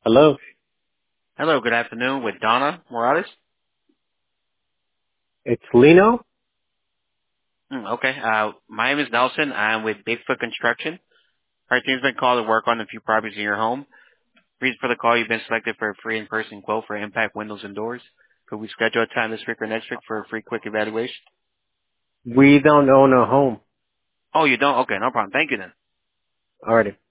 Hello. Hello, good afternoon with Donna Morales. It's Lino. Okay, my name is Nelson. I'm with Bigfoot Construction. Our team's been called to work on a few properties in your home. Reason for the call, you've been selected for a free in-person quote for impact windows and doors. Could we schedule a time this week or next week for a free quick evaluation? We don't own a home. Oh, you don't? Okay, no problem. Thank you then. Alrighty.